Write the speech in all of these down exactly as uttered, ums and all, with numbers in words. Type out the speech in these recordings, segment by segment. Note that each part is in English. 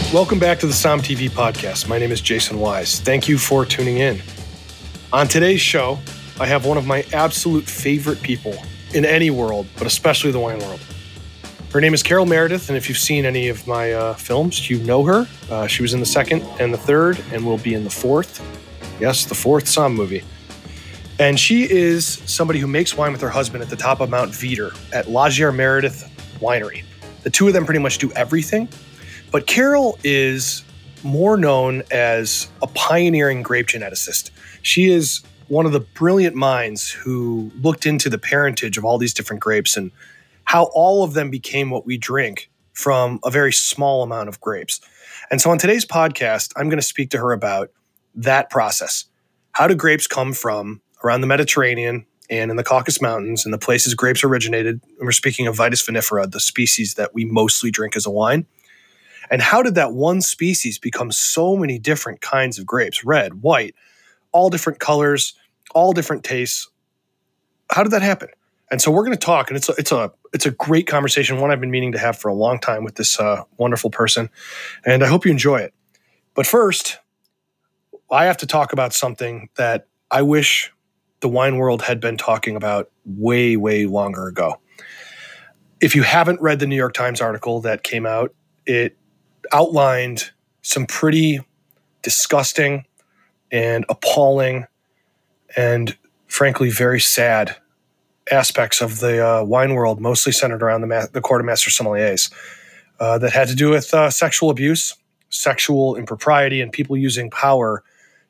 Welcome back to the Somm T V podcast. My name is Jason Wise. Thank you for tuning in. On today's show, I have one of my absolute favorite people in any world, but especially the wine world. Her name is Carol Meredith, and if you've seen any of my uh, films, you know her. Uh, she was in the second and the third, and will be in the fourth. Yes, the fourth Somm movie. And she is somebody who makes wine with her husband at the top of Mount Veeder at Lagier Meredith Winery. The two of them pretty much do everything. But Carol is more known as a pioneering grape geneticist. She is one of the brilliant minds who looked into the parentage of all these different grapes and how all of them became what we drink from a very small amount of grapes. And so on today's podcast, I'm going to speak to her about that process. How do grapes come from around the Mediterranean and in the Caucasus Mountains and the places grapes originated? And we're speaking of Vitis vinifera, the species that we mostly drink as a wine. And how did that one species become so many different kinds of grapes? Red, white, all different colors, all different tastes. How did that happen? And so we're going to talk, and it's a, it's a it's a great conversation, one I've been meaning to have for a long time with this uh, wonderful person, and I hope you enjoy it. But first, I have to talk about something that I wish the wine world had been talking about way, way longer ago. If you haven't read the New York Times article that came out, it outlined some pretty disgusting and appalling and frankly very sad aspects of the uh, wine world, mostly centered around the, ma- the Court of Master Sommeliers, uh, that had to do with uh, sexual abuse, sexual impropriety, and people using power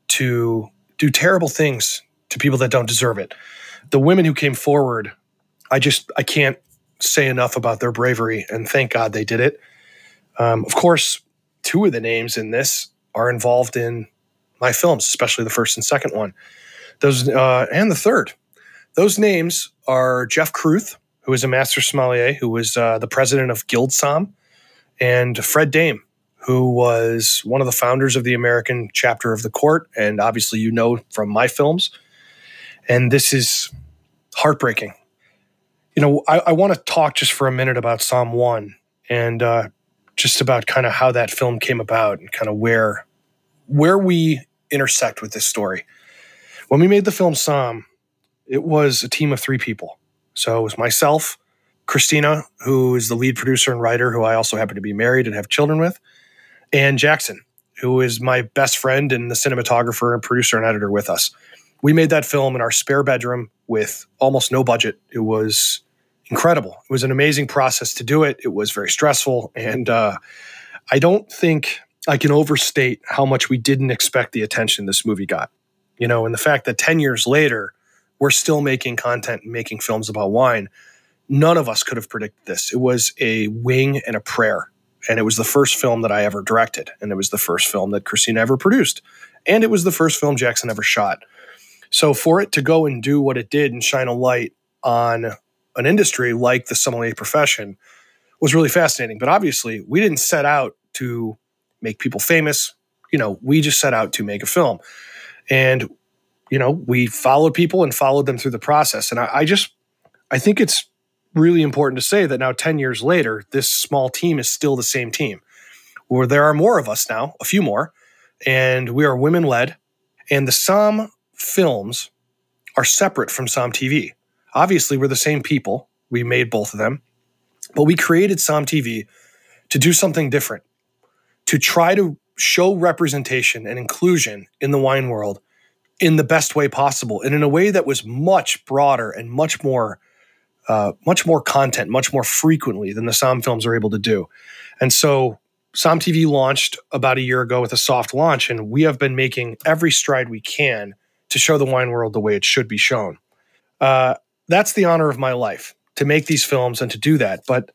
to do terrible things to people that don't deserve it. The women who came forward, I just, I can't say enough about their bravery, and thank God they did it. Um, of course, two of the names in this are involved in my films, especially the first and second one. Those uh, and the third. Those names are Jeff Kruth, who is a master sommelier, who was uh, the president of Guild Somm, and Fred Dame, who was one of the founders of the American chapter of the court, and obviously you know from my films. And this is heartbreaking. You know, I, I want to talk just for a minute about Somm one, and uh, just about kind of how that film came about and kind of where where we intersect with this story. When we made the film Somm, it was a team of three people. So it was myself, Christina, who is the lead producer and writer, who I also happen to be married and have children with, and Jackson, who is my best friend and the cinematographer and producer and editor with us. We made that film in our spare bedroom with almost no budget. It was incredible. It was an amazing process to do it. It was very stressful. And uh, I don't think I can overstate how much we didn't expect the attention this movie got. You know, and the fact that ten years later, we're still making content and making films about wine. None of us could have predicted this. It was a wing and a prayer. And it was the first film that I ever directed. And it was the first film that Christina ever produced. And it was the first film Jackson ever shot. So for it to go and do what it did and shine a light on an industry like the sommelier profession was really fascinating. But obviously, we didn't set out to make people famous. You know, we just set out to make a film. And, you know, we followed people and followed them through the process. And I, I just, I think it's really important to say that now ten years later, this small team is still the same team. Where there are more of us now, a few more, and we are women-led. And the Somm films are separate from Somm T V. Obviously, we're the same people. We made both of them. But we created Somm T V to do something different, to try to show representation and inclusion in the wine world in the best way possible, and in a way that was much broader and much more uh, much more content, much more frequently than the Somm films are able to do. And so Somm T V launched about a year ago with a soft launch, and we have been making every stride we can to show the wine world the way it should be shown. Uh, that's the honor of my life, to make these films and to do that. But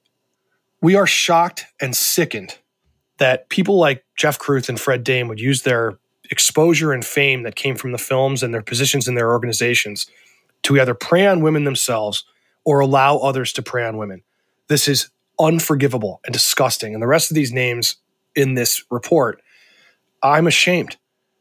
we are shocked and sickened that people like Jeff Kruth and Fred Dame would use their exposure and fame that came from the films and their positions in their organizations to either prey on women themselves or allow others to prey on women. This is unforgivable and disgusting. And the rest of these names in this report, I'm ashamed.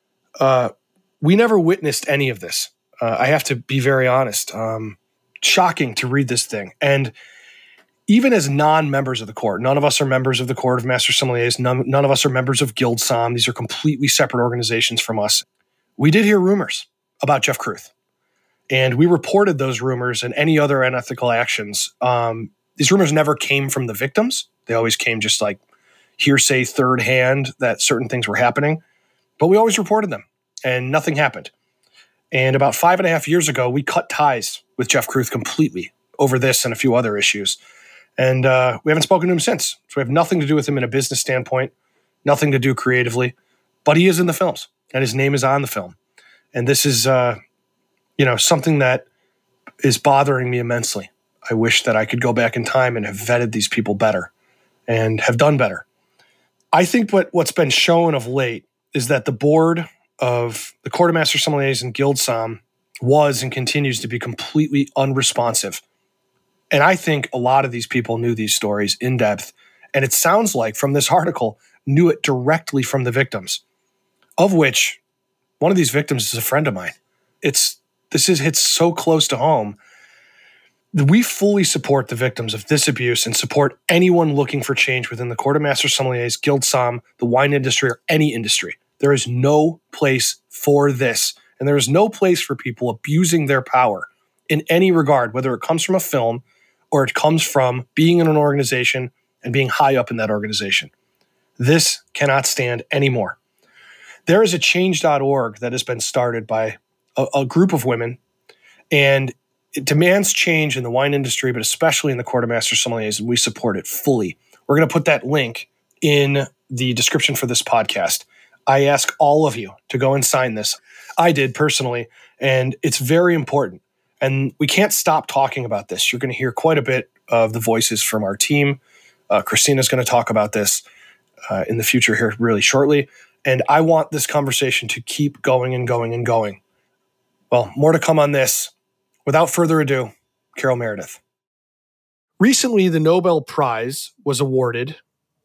Uh, we never witnessed any of this. Uh, I have to be very honest. Um, shocking to read this thing. And even as non-members of the court, none of us are members of the Court of Master Sommeliers. None, none of us are members of Guild Somm. These are completely separate organizations from us. We did hear rumors about Jeff Kruth, and we reported those rumors and any other unethical actions. Um, these rumors never came from the victims. They always came just like hearsay, third hand, that certain things were happening. But we always reported them, and nothing happened. And about five and a half years ago, we cut ties with Jeff Kruth completely over this and a few other issues. And uh, we haven't spoken to him since. So we have nothing to do with him in a business standpoint, nothing to do creatively. But he is in the films, and his name is on the film. And this is, uh, you know, something that is bothering me immensely. I wish that I could go back in time and have vetted these people better and have done better. I think what, what's been shown of late is that the board of the Court of Master Sommeliers and Guild Somm was and continues to be completely unresponsive. And I think a lot of these people knew these stories in depth. And it sounds like from this article, knew it directly from the victims, of which one of these victims is a friend of mine. It's this is hits so close to home. We fully support the victims of this abuse and support anyone looking for change within the Court of Master Sommeliers, Guild Somm, the wine industry, or any industry. There is no place for this. And there is no place for people abusing their power in any regard, whether it comes from a film or it comes from being in an organization and being high up in that organization. This cannot stand anymore. There is a change dot org that has been started by a, a group of women, and it demands change in the wine industry, but especially in the Court of Master Sommeliers, and we support it fully. We're going to put that link in the description for this podcast. I ask all of you to go and sign this. I did personally, and it's very important. And we can't stop talking about this. You're going to hear quite a bit of the voices from our team. Uh, Christina's going to talk about this uh, in the future here really shortly. And I want this conversation to keep going and going and going. Well, more to come on this. Without further ado, Carol Meredith. Recently, the Nobel Prize was awarded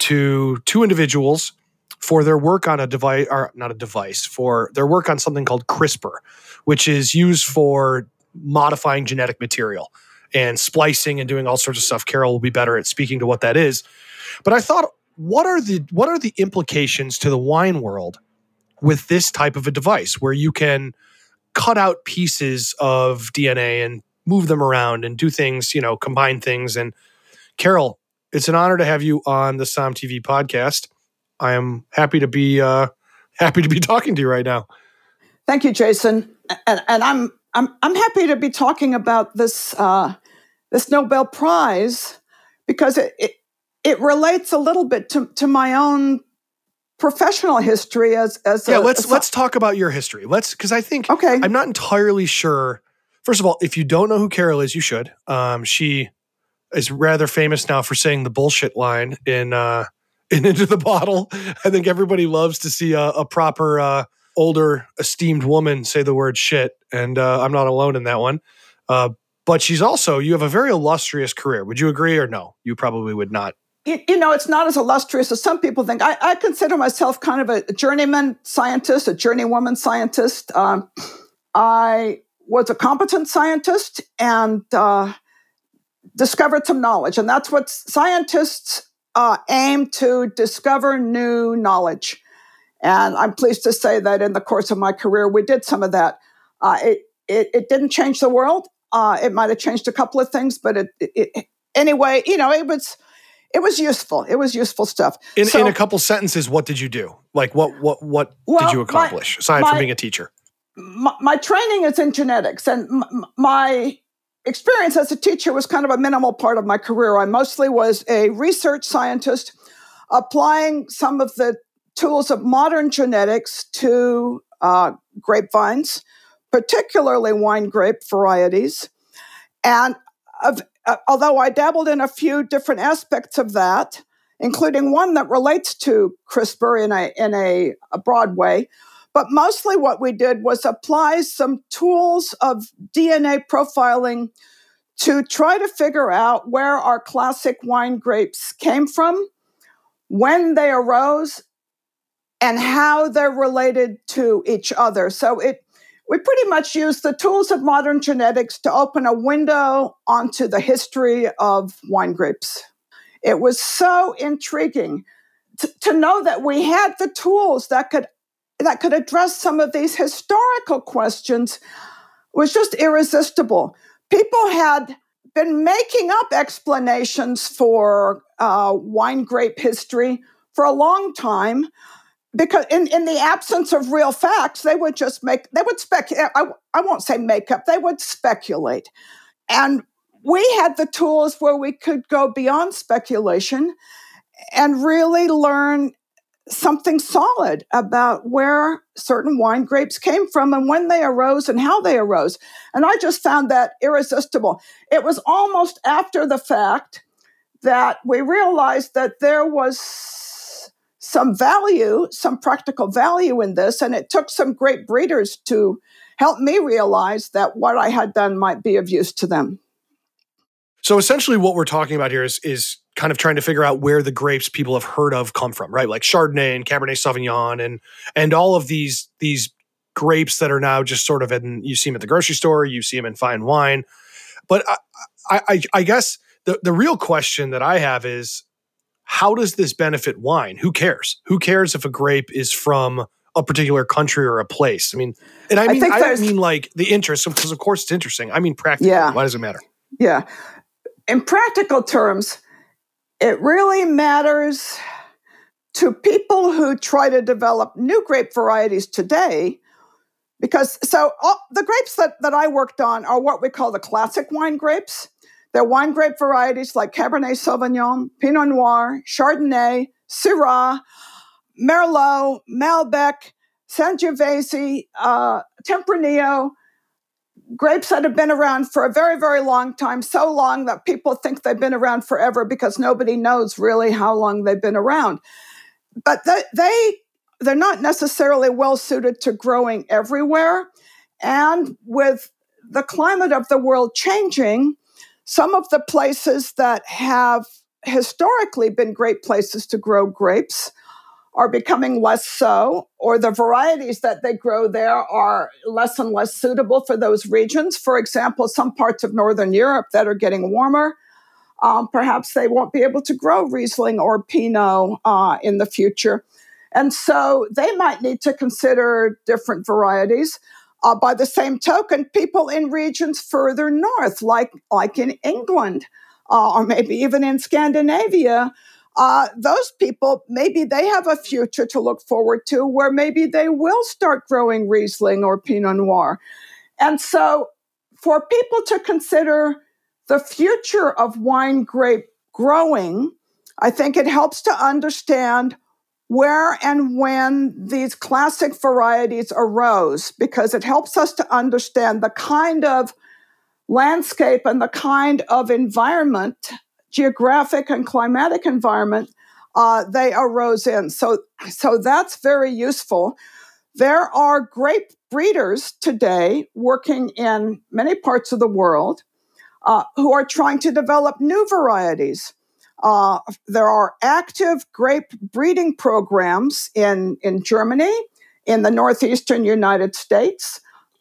to two individuals for their work on a device, or not a device, for their work on something called CRISPR, which is used for modifying genetic material and splicing and doing all sorts of stuff. Carol will be better at speaking to what that is. But I thought, what are the what are the implications to the wine world with this type of a device where you can cut out pieces of D N A and move them around and do things, you know, combine things. And Carol, it's an honor to have you on the Somm T V podcast. I am happy to be uh, happy to be talking to you right now. Thank you, Jason, and, and I'm I'm I'm happy to be talking about this uh, this Nobel Prize because it, it it relates a little bit to to my own professional history as as yeah. A, let's a, let's talk about your history. Let's because I think okay. I'm not entirely sure. First of all, if you don't know who Carol is, you should. Um, she is rather famous now for saying the bullshit line in. Uh, And Into the Bottle. I think everybody loves to see a, a proper, uh, older, esteemed woman say the word shit. And uh, I'm not alone in that one. Uh, but she's also, you have a very illustrious career. Would you agree or no? You probably would not. You, you know, it's not as illustrious as some people think. I, I consider myself kind of a journeyman scientist, a journeywoman scientist. Um, I was a competent scientist and uh, discovered some knowledge. And that's what scientists Uh, aim to discover new knowledge. And I'm pleased to say that in the course of my career, we did some of that. Uh, it, it it didn't change the world. Uh, it might have changed a couple of things, but it, it, it anyway, you know, it was it was useful. It was useful stuff. In, so, in a couple sentences, what did you do? Like, what what what well, did you accomplish, my, aside my, from being a teacher? My, my training is in genetics, and m- my experience as a teacher was kind of a minimal part of my career. I mostly was a research scientist applying some of the tools of modern genetics to uh, grapevines, particularly wine grape varieties. And uh, uh, although I dabbled in a few different aspects of that, including one that relates to CRISPR in a, in a, a broad way, but mostly what we did was apply some tools of D N A profiling to try to figure out where our classic wine grapes came from, when they arose, and how they're related to each other. So it we pretty much used the tools of modern genetics to open a window onto the history of wine grapes. It was so intriguing to, to know that we had the tools that could that could address some of these historical questions. Was just irresistible. People had been making up explanations for uh, wine grape history for a long time, because in, in the absence of real facts, they would just make, they would speculate. I, I won't say make up, they would speculate. And we had the tools where we could go beyond speculation and really learn something solid about where certain wine grapes came from and when they arose and how they arose. And I just found that irresistible. It was almost after the fact that we realized that there was some value, some practical value in this, and it took some great breeders to help me realize that what I had done might be of use to them. So essentially what we're talking about here is, is kind of trying to figure out where the grapes people have heard of come from, right? Like Chardonnay and Cabernet Sauvignon and and all of these these grapes that are now just sort of in, you see them at the grocery store, you see them in fine wine. But I, I, I guess the, the real question that I have is, how does this benefit wine? Who cares? Who cares if a grape is from a particular country or a place? I mean, and I mean, I, I don't mean like the interest, because of course it's interesting. I mean, practically, yeah. Why does it matter? Yeah. In practical terms, it really matters to people who try to develop new grape varieties today, because so all, the grapes that, that I worked on are what we call the classic wine grapes. They're wine grape varieties like Cabernet Sauvignon, Pinot Noir, Chardonnay, Syrah, Merlot, Malbec, Sangiovese, uh, Tempranillo, grapes that have been around for a very, very long time, so long that people think they've been around forever because nobody knows really how long they've been around. But they, they, they're not necessarily well suited to growing everywhere. And with the climate of the world changing, some of the places that have historically been great places to grow grapes are becoming less so, or the varieties that they grow there are less and less suitable for those regions. For example, some parts of Northern Europe that are getting warmer, um, perhaps they won't be able to grow Riesling or Pinot uh, in the future. And so they might need to consider different varieties. Uh, by the same token, people in regions further north, like, like in England, uh, or maybe even in Scandinavia, Uh, those people, maybe they have a future to look forward to where maybe they will start growing Riesling or Pinot Noir. And so for people to consider the future of wine grape growing, I think it helps to understand where and when these classic varieties arose, because it helps us to understand the kind of landscape and the kind of environment, geographic and climatic environment uh, they arose in. So, so that's very useful. There are grape breeders today working in many parts of the world uh, who are trying to develop new varieties. Uh, there are active grape breeding programs in, in Germany, in the northeastern United States,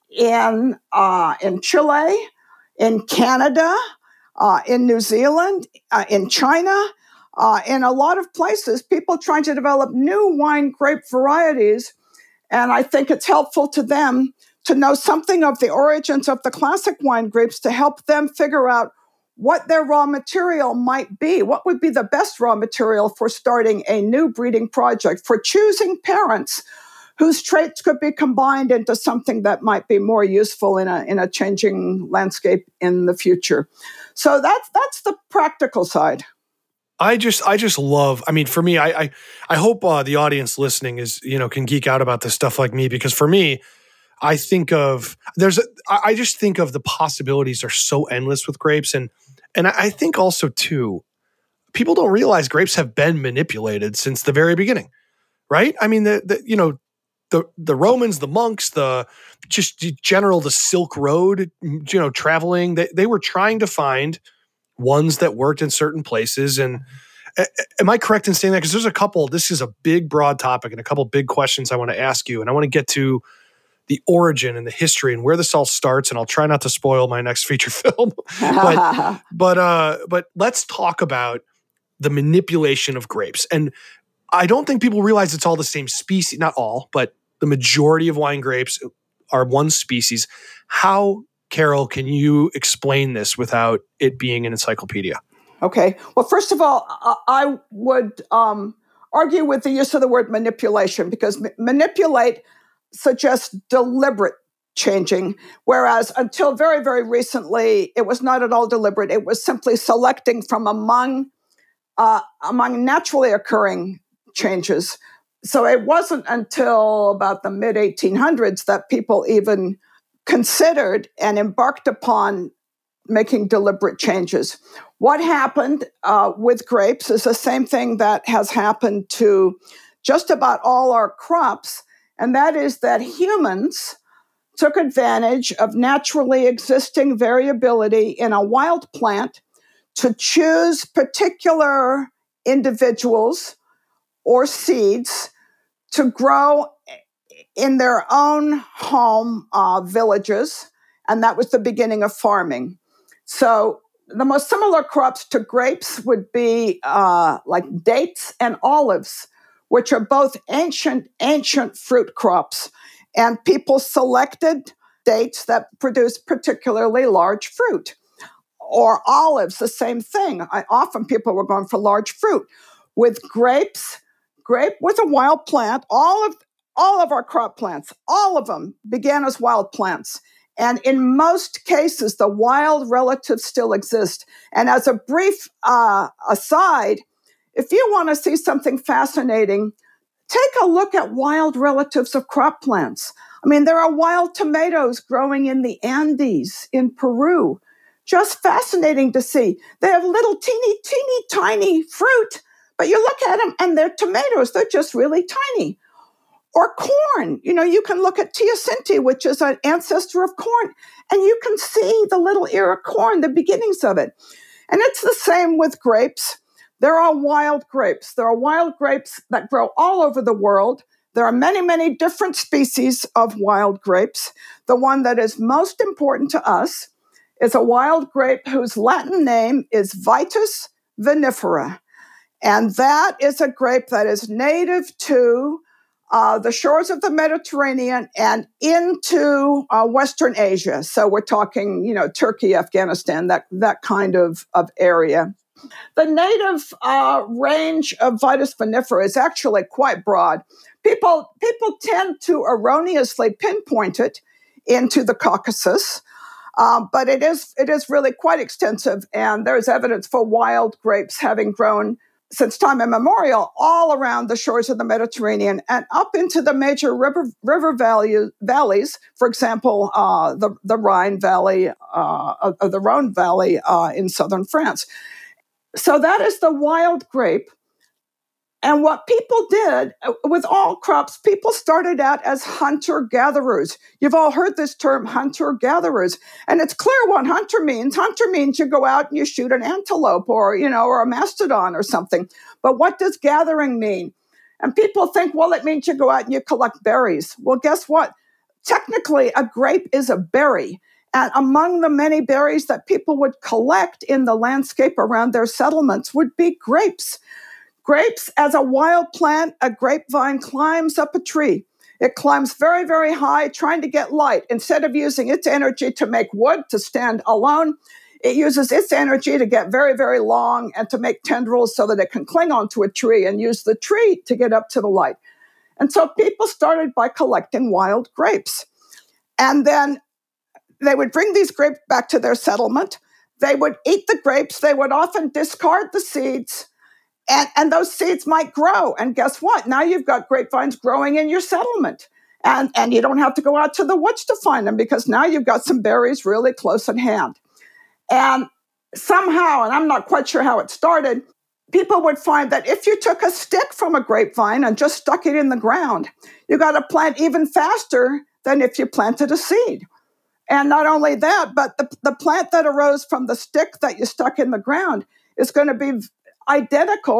in, uh, in Chile, in Canada, Uh, in New Zealand, uh, in China, uh, in a lot of places, people trying to develop new wine grape varieties. And I think it's helpful to them to know something of the origins of the classic wine grapes to help them figure out what their raw material might be. What would be the best raw material for starting a new breeding project, for choosing parents whose traits could be combined into something that might be more useful in a, in a changing landscape in the future. So that's that's the practical side. I just I just love. I mean, for me, I I, I hope uh, the audience listening is you know can geek out about this stuff like me, because for me, I think of there's a, I just think of the possibilities are so endless with grapes, and and I think also too, people don't realize grapes have been manipulated since the very beginning, right? I mean, the, the you know. The the Romans, the monks, the just general, the Silk Road, you know, traveling, they, they were trying to find ones that worked in certain places. And uh, am I correct in saying that? Because there's a couple, this is a big, broad topic and a couple big questions I want to ask you. And I want to get to the origin and the history and where this all starts. And I'll try not to spoil my next feature film. but but uh, but let's talk about the manipulation of grapes. And I don't think people realize it's all the same species. Not all, but the majority of wine grapes are one species. How, Carol, can you explain this without it being an encyclopedia? Okay. Well, first of all, I would um, argue with the use of the word manipulation, because ma- manipulate suggests deliberate changing, whereas until very, very recently, it was not at all deliberate. It was simply selecting from among uh, among naturally occurring changes. So it wasn't until about the mid eighteen hundreds that people even considered and embarked upon making deliberate changes. What happened uh, with grapes is the same thing that has happened to just about all our crops, and that is that humans took advantage of naturally existing variability in a wild plant to choose particular individuals or seeds to grow in their own home uh, villages, and that was the beginning of farming. So the most similar crops to grapes would be uh, like dates and olives, which are both ancient, ancient fruit crops. And people selected dates that produce particularly large fruit. Or olives, the same thing. I, often people were going for large fruit. With grapes, grape was a wild plant. All of all of our crop plants, all of them began as wild plants. And in most cases, the wild relatives still exist. And as a brief uh, aside, if you want to see something fascinating, take a look at wild relatives of crop plants. I mean, there are wild tomatoes growing in the Andes in Peru. Just fascinating to see. They have little teeny, teeny, tiny fruit, but you look at them and they're tomatoes. They're just really tiny. Or corn. You know, you can look at teosinte, which is an ancestor of corn, and you can see the little ear of corn, the beginnings of it. And it's the same with grapes. There are wild grapes. There are wild grapes that grow all over the world. There are many, many different species of wild grapes. The one that is most important to us is a wild grape whose Latin name is Vitis vinifera. And that is a grape that is native to uh, the shores of the Mediterranean and into uh, Western Asia. So we're talking, you know, Turkey, Afghanistan, that, that kind of, of area. The native uh, range of Vitis vinifera is actually quite broad. People, people tend to erroneously pinpoint it into the Caucasus. Um, but it is it is really quite extensive, and there's evidence for wild grapes having grown since time immemorial all around the shores of the Mediterranean and up into the major river river valley, valleys. For example, uh, the the Rhine Valley, uh, of the Rhone Valley uh, in southern France. So that is the wild grape. And what people did with all crops, people started out as hunter-gatherers. You've all heard this term, hunter-gatherers. And it's clear what hunter means. Hunter means you go out and you shoot an antelope or, you know, or a mastodon or something. But what does gathering mean? And people think, well, it means you go out and you collect berries. Well, guess what? Technically, a grape is a berry. And among the many berries that people would collect in the landscape around their settlements would be grapes. Grapes, as a wild plant, a grapevine climbs up a tree. It climbs very, very high, trying to get light. Instead of using its energy to make wood to stand alone, it uses its energy to get very, very long and to make tendrils so that it can cling onto a tree and use the tree to get up to the light. And so people started by collecting wild grapes. And then they would bring these grapes back to their settlement. They would eat the grapes. They would often discard the seeds. And, and those seeds might grow. And guess what? Now you've got grapevines growing in your settlement. And, and you don't have to go out to the woods to find them because now you've got some berries really close at hand. And somehow, and I'm not quite sure how it started, people would find that if you took a stick from a grapevine and just stuck it in the ground, you got to plant even faster than if you planted a seed. And not only that, but the, the plant that arose from the stick that you stuck in the ground is going to be identical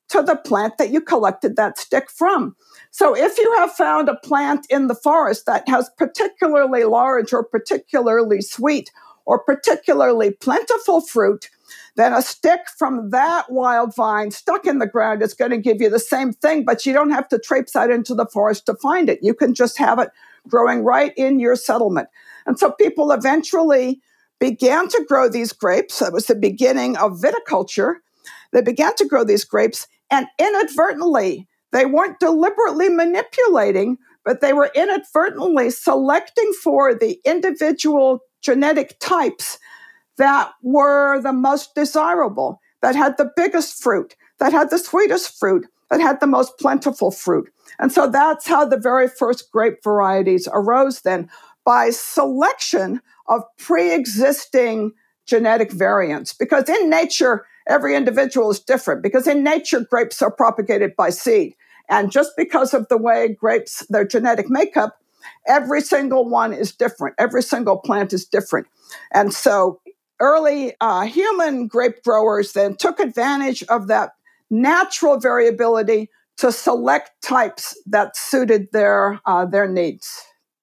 to the plant that you collected that stick from. So if you have found a plant in the forest that has particularly large or particularly sweet or particularly plentiful fruit, then a stick from that wild vine stuck in the ground is going to give you the same thing, but you don't have to traipse out into the forest to find it. You can just have it growing right in your settlement. And so people eventually began to grow these grapes. That was the beginning of viticulture. They began to grow these grapes, and inadvertently, they weren't deliberately manipulating, but they were inadvertently selecting for the individual genetic types that were the most desirable, that had the biggest fruit, that had the sweetest fruit, that had the most plentiful fruit. And so that's how the very first grape varieties arose then, by selection of pre-existing genetic variants. Because in nature, every individual is different, because in nature, grapes are propagated by seed. And just because of the way grapes, their genetic makeup, every single one is different. Every single plant is different. And so early uh, human grape growers then took advantage of that natural variability to select types that suited their uh, their needs.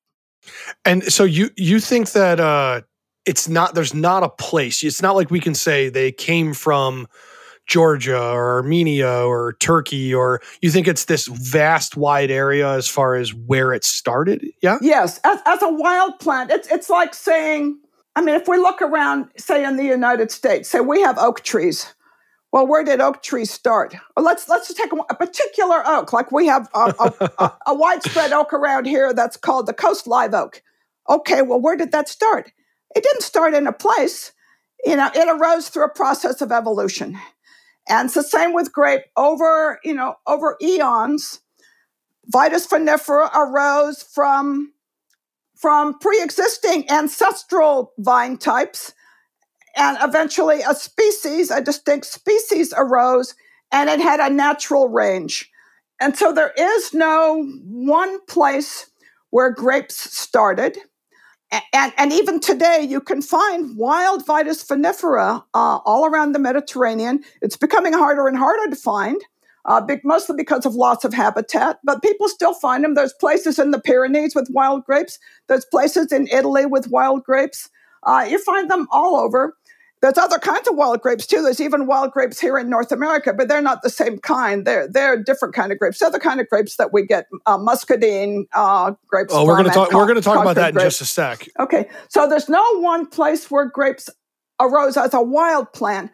And so you you think that uh, it's not there's not a place. It's not like we can say they came from Georgia or Armenia or Turkey, or you think it's this vast, wide area as far as where it started? Yeah. Yes, as, as a wild plant, it's it's like saying, I mean, if we look around, say in the United States, say we have oak trees. Well, where did oak trees start? Well, let's let's just take a, a particular oak, like we have a, a, a, a widespread oak around here that's called the coast live oak. Okay, well, where did that start? It didn't start in a place. You know, it arose through a process of evolution. And it's the same with grape. Over, you know, over eons, Vitis vinifera arose from, from pre-existing ancestral vine types. And eventually a species, a distinct species arose, and it had a natural range. And so there is no one place where grapes started. And, and even today, you can find wild Vitis vinifera uh, all around the Mediterranean. It's becoming harder and harder to find, uh, big, mostly because of loss of habitat. But people still find them. There's places in the Pyrenees with wild grapes. There's places in Italy with wild grapes. Uh, you find them all over. There's other kinds of wild grapes, too. There's even wild grapes here in North America, but they're not the same kind. They're they're different kind of grapes. They're the kind of grapes that we get uh, muscadine uh, grapes. Oh, we're going to talk. Co- we're going to talk about that grapes. in just a sec. Okay, so there's no one place where grapes arose as a wild plant,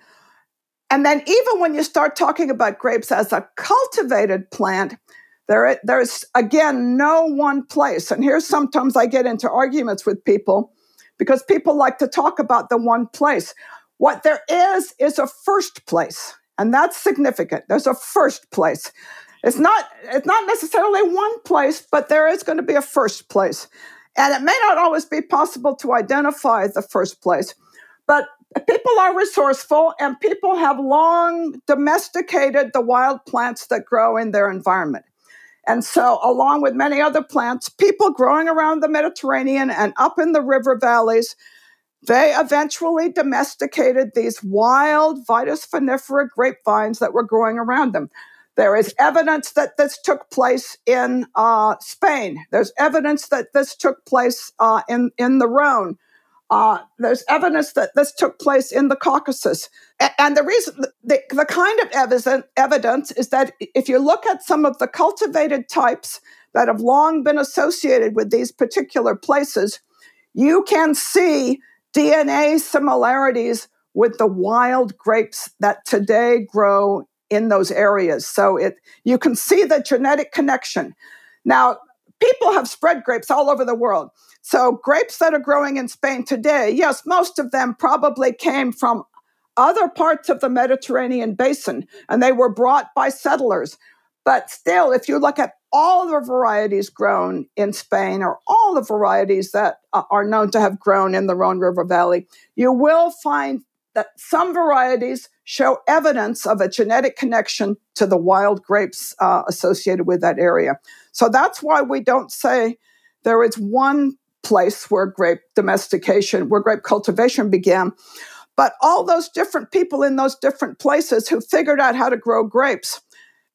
and then even when you start talking about grapes as a cultivated plant, there there's again no one place. And here's sometimes I get into arguments with people because people like to talk about the one place. What there is, is a first place, and that's significant. There's a first place. It's not, it's not necessarily one place, but there is going to be a first place. And it may not always be possible to identify the first place, but people are resourceful, and people have long domesticated the wild plants that grow in their environment. And so, along with many other plants, people growing around the Mediterranean and up in the river valleys, they eventually domesticated these wild Vitis vinifera grapevines that were growing around them. There is evidence that this took place in uh, Spain. There's evidence that this took place uh, in, in the Rhone. Uh, there's evidence that this took place in the Caucasus. A- and the reason, the, the kind of evidence, evidence is that if you look at some of the cultivated types that have long been associated with these particular places, you can see D N A similarities with the wild grapes that today grow in those areas. So it you can see the genetic connection. Now, people have spread grapes all over the world. So grapes that are growing in Spain today, yes, most of them probably came from other parts of the Mediterranean basin, and they were brought by settlers. But still, if you look at all the varieties grown in Spain, or all the varieties that uh, are known to have grown in the Rhone River Valley, you will find that some varieties show evidence of a genetic connection to the wild grapes uh, associated with that area. So that's why we don't say there is one place where grape domestication, where grape cultivation began. But all those different people in those different places who figured out how to grow grapes,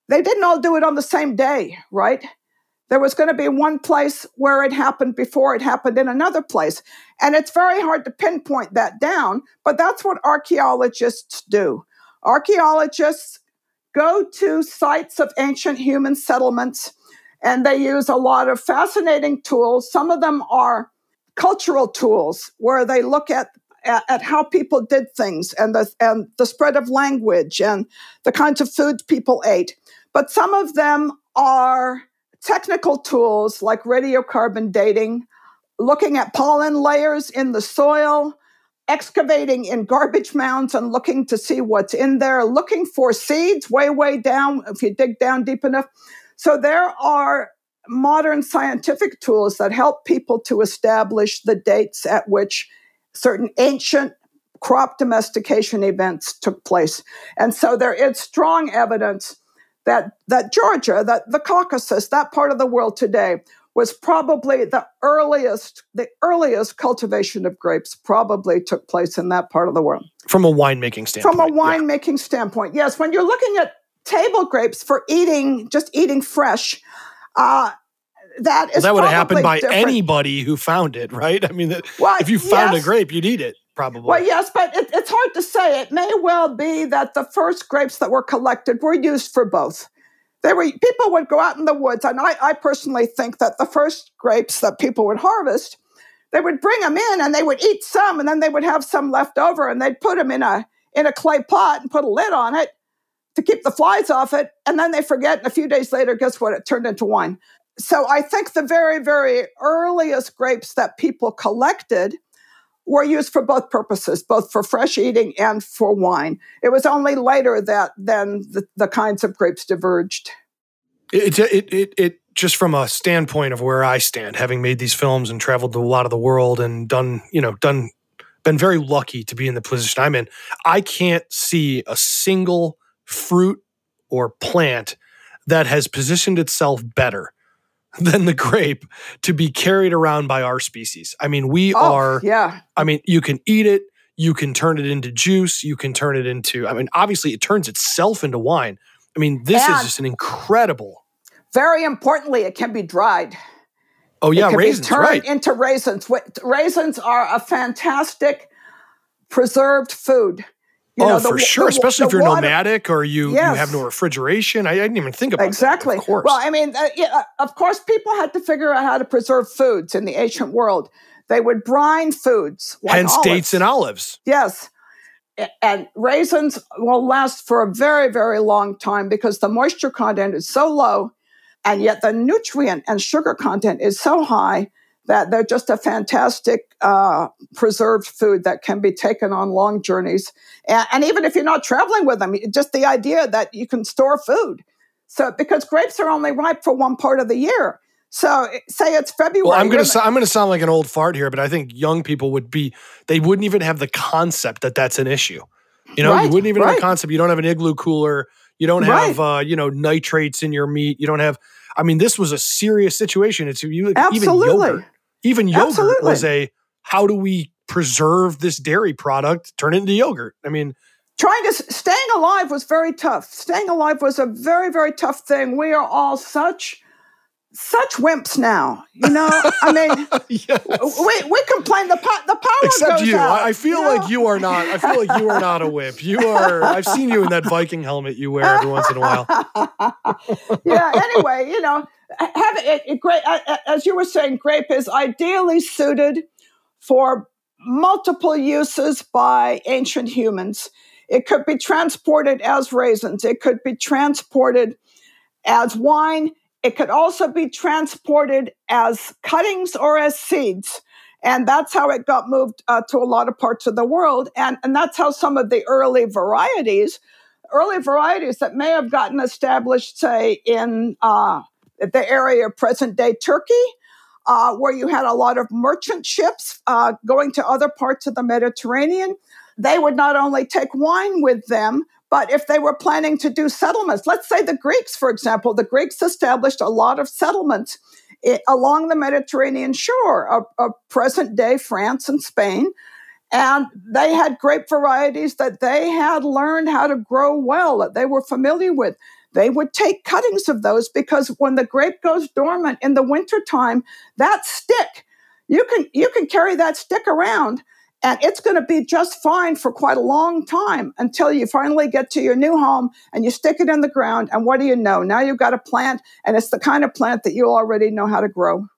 they didn't all do it on the same day, right? There was going to be one place where it happened before it happened in another place. And it's very hard to pinpoint that down, but that's what archaeologists do. Archaeologists go to sites of ancient human settlements, and they use a lot of fascinating tools. Some of them are cultural tools where they look at, at, at how people did things and the, and the spread of language and the kinds of foods people ate. But some of them are technical tools like radiocarbon dating, looking at pollen layers in the soil, excavating in garbage mounds and looking to see what's in there, looking for seeds way, way down if you dig down deep enough. So there are modern scientific tools that help people to establish the dates at which certain ancient crop domestication events took place. And so there is strong evidence that that Georgia, that the Caucasus, that part of the world today, was probably the earliest, the earliest cultivation of grapes probably took place in that part of the world. From a winemaking standpoint. From a winemaking yeah. standpoint, yes. When you're looking at table grapes for eating, just eating fresh, uh, that is well, that would have happened by different. Anybody who found it, right? I mean, that, well, if you found yes. a grape, you'd eat it. Probably. Well, yes, but it, it's hard to say. It may well be that the first grapes that were collected were used for both. They were people would go out in the woods, and I, I personally think that the first grapes that people would harvest, they would bring them in and they would eat some, and then they would have some left over, and they'd put them in a in a clay pot and put a lid on it to keep the flies off it, and then they forget, and a few days later, guess what? It turned into wine. So I think the very, very earliest grapes that people collected were used for both purposes, both for fresh eating and for wine. It was only later that then the, the kinds of grapes diverged. It, it, it, it, just from a standpoint of where I stand, having made these films and traveled to a lot of the world and done, you know, done, been very lucky to be in the position I'm in, I can't see a single fruit or plant that has positioned itself better than the grape to be carried around by our species. I mean, we oh, are, yeah. I mean, you can eat it, you can turn it into juice, you can turn it into, I mean, obviously it turns itself into wine. I mean, this and is just an incredible. Very importantly, it can be dried. Oh yeah, it can raisins, be turned right. into raisins. Raisins are a fantastic preserved food. You oh, know, the, for sure, the, especially the if you're water, nomadic or you, yes. you have no refrigeration. I, I didn't even think about exactly. that. Of course. Well, I mean, uh, yeah, of course, people had to figure out how to preserve foods in the ancient world. They would brine foods. Like Hence olives. dates and olives. Yes. And raisins will last for a very, very long time because the moisture content is so low, and yet the nutrient and sugar content is so high that they're just a fantastic uh, preserved food that can be taken on long journeys. And, and even if you're not traveling with them, just the idea that you can store food. So because grapes are only ripe for one part of the year. So say it's February. Well, I'm going to so, I'm going to sound like an old fart here, but I think young people would be, they wouldn't even have the concept that that's an issue. You know, right, you wouldn't even right. have a concept. You don't have an igloo cooler. You don't have, right. uh, you know, nitrates in your meat. You don't have, I mean, this was a serious situation. It's you, Absolutely. even yogurt. Even yogurt Absolutely. was a, how do we preserve this dairy product, turn it into yogurt? I mean, trying to, staying alive was very tough. Staying alive was a very, very tough thing. We are all such, such wimps now. You know, I mean, yes. we, we complain the, po- the power Except goes you. out. I feel you like know? you are not, I feel like you are not a wimp. You are, I've seen you in that Viking helmet you wear every once in a while. yeah. Anyway, you know, have it, it grape, as you were saying, grape is ideally suited for multiple uses by ancient humans. It could be transported as raisins. It could be transported as wine. It could also be transported as cuttings or as seeds. And that's how it got moved uh, to a lot of parts of the world. And, and that's how some of the early varieties, early varieties that may have gotten established, say, in uh, the area of present-day Turkey, uh, where you had a lot of merchant ships uh, going to other parts of the Mediterranean. They would not only take wine with them, but if they were planning to do settlements, let's say the Greeks, for example, the Greeks established a lot of settlements I- along the Mediterranean shore of, of present-day France and Spain. And they had grape varieties that they had learned how to grow well, that they were familiar with. they would take cuttings of those, because when the grape goes dormant in the wintertime, that stick, you can you can carry that stick around, and it's going to be just fine for quite a long time until you finally get to your new home and you stick it in the ground. And what do you know? Now you've got a plant, and it's the kind of plant that you already know how to grow.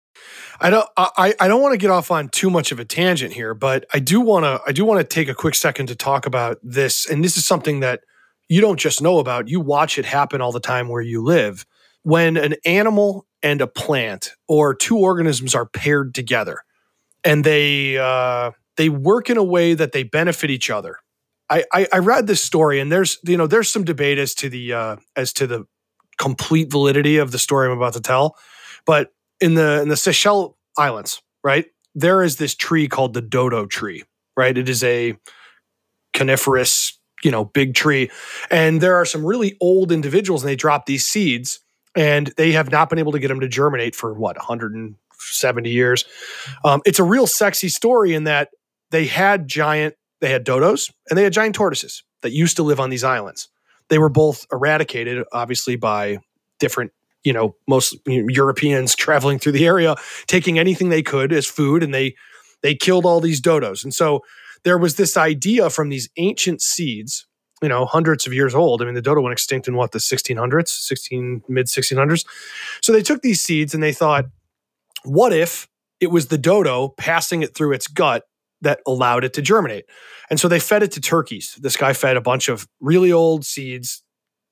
I don't. I, I don't want to get off on too much of a tangent here, but I do want to. I do want to take a quick second to talk about this, and this is something that you don't just know about. You watch it happen all the time where you live. When an animal and a plant, or two organisms, are paired together, and they uh, they work in a way that they benefit each other. I, I, I read this story, and there's you know there's some debate as to the uh, as to the complete validity of the story I'm about to tell, but in the in the Seychelles Islands, right, there is this tree called the dodo tree, right? It is a coniferous, you know, big tree, and there are some really old individuals, and they drop these seeds, and they have not been able to get them to germinate for what one hundred seventy years. Um, it's a real sexy story in that they had giant, they had dodos, and they had giant tortoises that used to live on these islands. They were both eradicated, obviously, by different, you know, most Europeans traveling through the area, taking anything they could as food, and they they killed all these dodos. And so there was this idea from these ancient seeds, you know, hundreds of years old. I mean, the dodo went extinct in what, the sixteen hundreds, sixteen mid sixteen hundreds. So they took these seeds and they thought, what if it was the dodo passing it through its gut that allowed it to germinate? And so they fed it to turkeys. This guy fed a bunch of really old seeds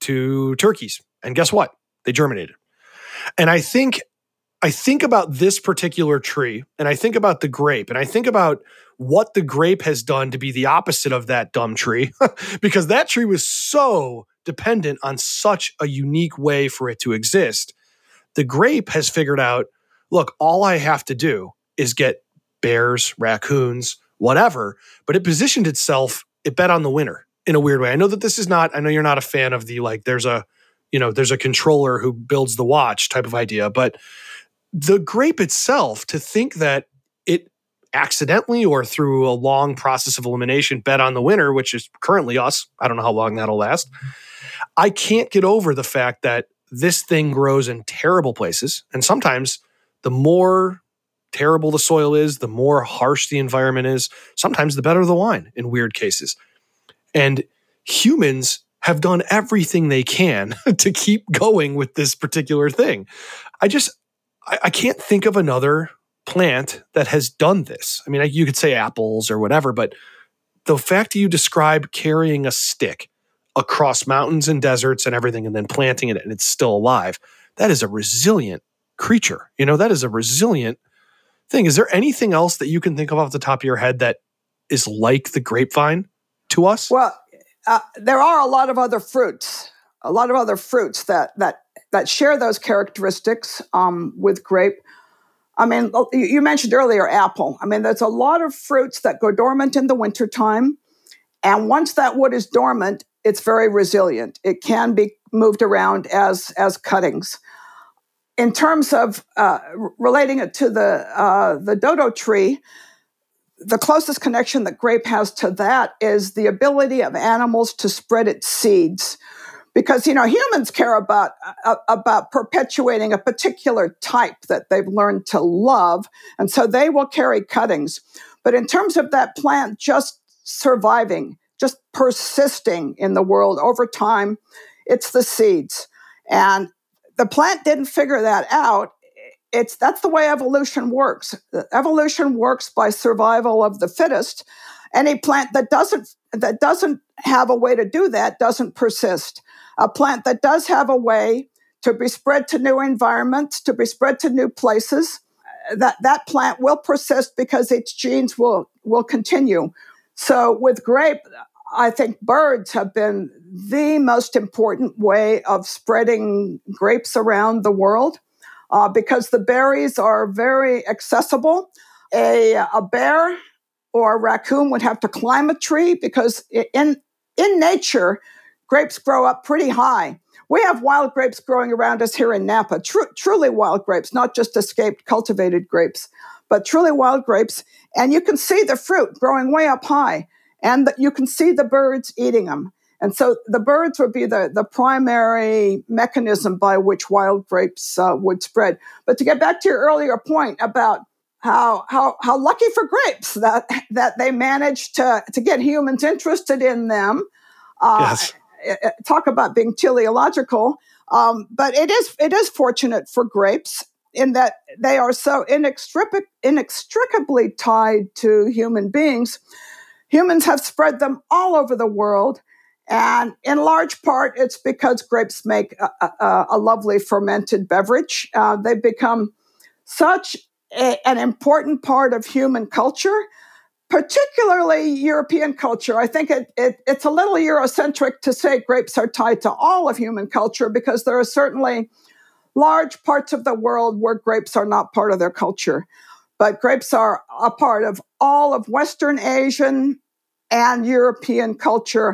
to turkeys. And guess what? They germinated. And I think I think about this particular tree, and I think about the grape, and I think about what the grape has done to be the opposite of that dumb tree, because that tree was so dependent on such a unique way for it to exist. The grape has figured out, look, all I have to do is get bears, raccoons, whatever, but it positioned itself, it bet on the winner in a weird way. I know that this is not, I know you're not a fan of the, like, there's a, you know, there's a controller who builds the watch type of idea, but the grape itself, to think that it accidentally or through a long process of elimination bet on the winner, which is currently us, I don't know how long that'll last. I can't get over the fact that this thing grows in terrible places. And sometimes the more terrible the soil is, the more harsh the environment is, sometimes the better the wine in weird cases. And humans have done everything they can to keep going with this particular thing. I just, I, I can't think of another plant that has done this. I mean, you could say apples or whatever, but the fact that you describe carrying a stick across mountains and deserts and everything and then planting it and it's still alive, that is a resilient creature. You know, that is a resilient thing. Is there anything else that you can think of off the top of your head that is like the grapevine to us? Well, Uh, there are a lot of other fruits, a lot of other fruits that that that share those characteristics um, with grape. I mean, you mentioned earlier apple. I mean, there's a lot of fruits that go dormant in the wintertime. And once that wood is dormant, it's very resilient. It can be moved around as, as cuttings. In terms of uh, relating it to the uh, the dodo tree, the closest connection that grape has to that is the ability of animals to spread its seeds. Because, you know, humans care about, uh, about perpetuating a particular type that they've learned to love, and so they will carry cuttings. But in terms of that plant just surviving, just persisting in the world over time, it's the seeds. And the plant didn't figure that out. It's that's the way evolution works. Evolution works by survival of the fittest. Any plant that doesn't that doesn't have a way to do that doesn't persist. A plant that does have a way to be spread to new environments, to be spread to new places, that, that plant will persist because its genes will, will continue. So with grape, I think birds have been the most important way of spreading grapes around the world. Uh, because the berries are very accessible. A, a bear or a raccoon would have to climb a tree because in, in nature, grapes grow up pretty high. We have wild grapes growing around us here in Napa, tr- truly wild grapes, not just escaped cultivated grapes, but truly wild grapes. And you can see the fruit growing way up high, and the, you can see the birds eating them. And so the birds would be the, the primary mechanism by which wild grapes uh, would spread. But to get back to your earlier point about how how how lucky for grapes that that they managed to, to get humans interested in them. Uh, yes. Talk about being teleological. Um, but it is it is fortunate for grapes in that they are so inextric- inextricably tied to human beings. Humans have spread them all over the world. And in large part, it's because grapes make a, a, a lovely fermented beverage. Uh, they've become such a, an important part of human culture, particularly European culture. I think it, it, it's a little Eurocentric to say grapes are tied to all of human culture, because there are certainly large parts of the world where grapes are not part of their culture. But grapes are a part of all of Western Asian and European culture.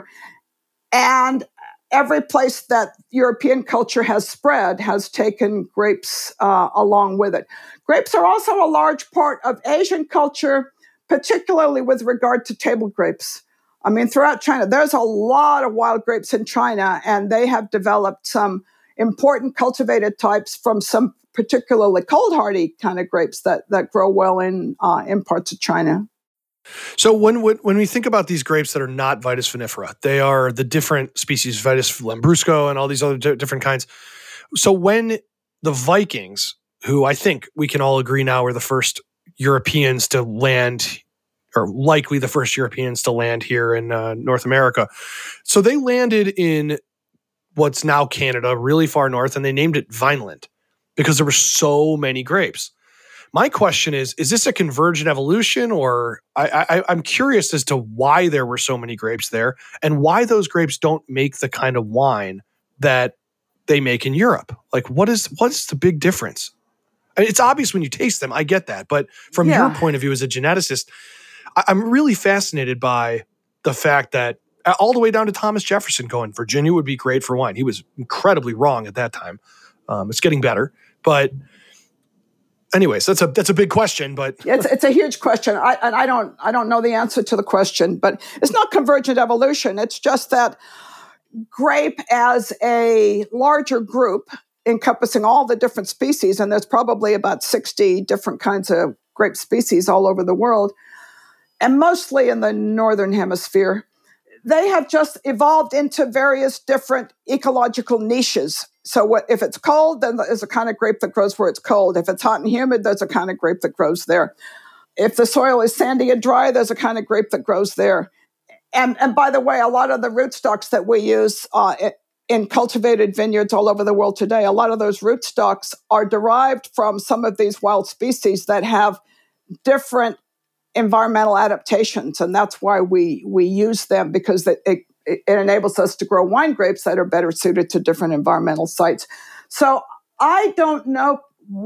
And every place that European culture has spread has taken grapes uh, along with it. Grapes are also a large part of Asian culture, particularly with regard to table grapes. I mean, throughout China, there's a lot of wild grapes in China, and they have developed some important cultivated types from some particularly cold hardy kind of grapes that, that grow well in uh, in parts of China. So when, when when we think about these grapes that are not Vitis vinifera, they are the different species, Vitis lambrusco and all these other d- different kinds. So when the Vikings, who I think we can all agree now were the first Europeans to land, or likely the first Europeans to land here in uh, North America, so they landed in what's now Canada, really far north, and they named it Vineland because there were so many grapes. My question is, is this a convergent evolution, or I, I, I'm curious as to why there were so many grapes there and why those grapes don't make the kind of wine that they make in Europe. Like, what is what's the big difference? I mean, it's obvious when you taste them. I get that. But from Yeah. your point of view as a geneticist, I, I'm really fascinated by the fact that all the way down to Thomas Jefferson going, Virginia would be great for wine. He was incredibly wrong at that time. Um, it's getting better. But anyways, that's a that's a big question, but it's it's a huge question. I and I don't I don't know the answer to the question, but it's not convergent evolution. It's just that grape as a larger group encompassing all the different species, and there's probably about sixty different kinds of grape species all over the world, and mostly in the northern hemisphere. They have just evolved into various different ecological niches. So what, if it's cold, then there's a kind of grape that grows where it's cold. If it's hot and humid, there's a kind of grape that grows there. If the soil is sandy and dry, there's a kind of grape that grows there. And, and by the way, a lot of the rootstocks that we use uh, in cultivated vineyards all over the world today, a lot of those rootstocks are derived from some of these wild species that have different environmental adaptations, and that's why we we use them, because it, it, it enables us to grow wine grapes that are better suited to different environmental sites. So I don't know